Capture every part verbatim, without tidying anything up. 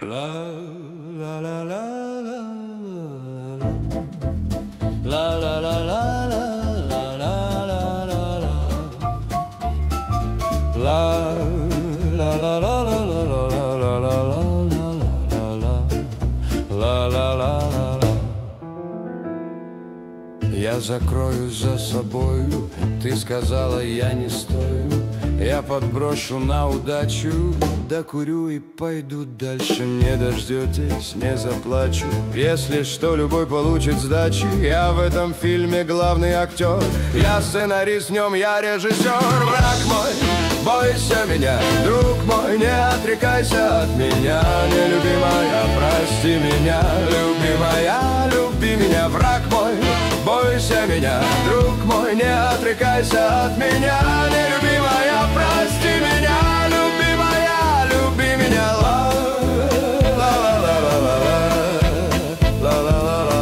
La la la la la la la la la la la la la la la la Я закроюсь за собою, ты сказала, я не стою. Я подброшу на удачу, докурю и пойду дальше. Не дождетесь, не заплачу. Если что, любой получит сдачи. Я в этом фильме главный актер. Я сценарист, в нем я режиссер. Враг мой, бойся меня, друг мой, не отрекайся от меня. Нелюбимая, прости меня, любимая, люби меня. Враг мой, бойся меня, друг мой, не отрекайся от меня. Нелюбимая, прости меня, любимая, люби меня. Ла ла ла ла ла ла ла ла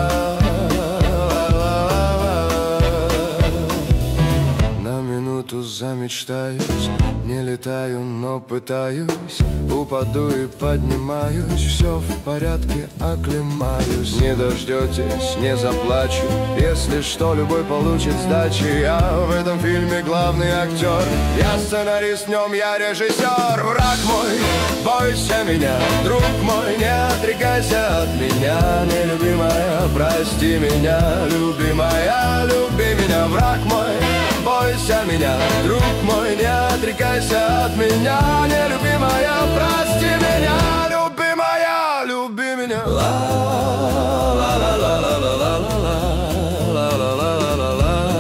ла. На минуту замечтаюсь, не летаю, но пытаюсь. Упаду и поднимаюсь, все в порядке, оклемаюсь. Не дождетесь, не заплачу. Если что, любой получит сдачи. Я в этом фильме главный актер. Я сценарист, в нем я режиссер. Враг мой, бойся меня, друг мой, не отрекайся от меня. Нелюбимая, прости меня, любимая, люби меня. Враг мой, бойся меня, друг мой, не отрекайся от меня. Нелюбимая, прости меня, любимая, люби меня. Ла ла ла ла ла ла ла ла ла ла ла ла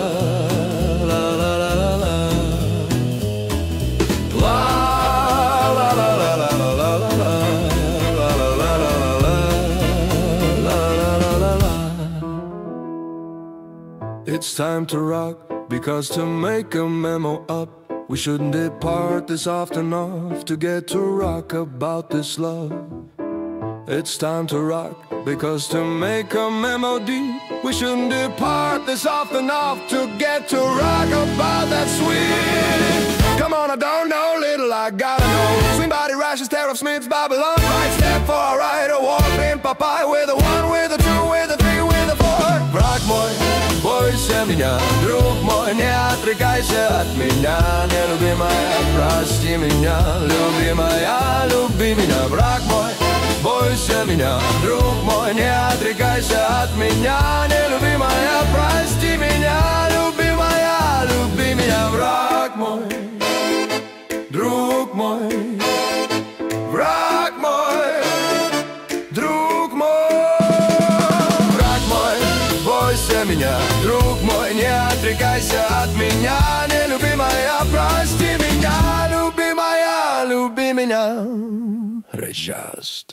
It's time to rock, because to make a memo up, we shouldn't depart this often enough to get to rock about this love. It's time to rock, because to make a memo deep, we shouldn't depart this often enough to get to rock about that sweet. Come on, I don't know, little I gotta know. Swing body rashes, tear of Smith's Babylon. Right step for a right, a walk in Popeye with a one, with a two, with a three, with a four. Враг мой, бойся меня, друг мой, не отрекайся от меня. Нелюбимая, прости меня, любимая, люби меня. Враг мой, бойся меня, друг мой, не отрекайся от меня. Нелюбимая, прости меня, любимая, люби меня. Враг мой, друг мой, враг мой, друг мой. Враг мой, бойся меня, друг мой, не отрекайся от меня. Нелюбимая, прости меня, любимая, люби меня. Readjust.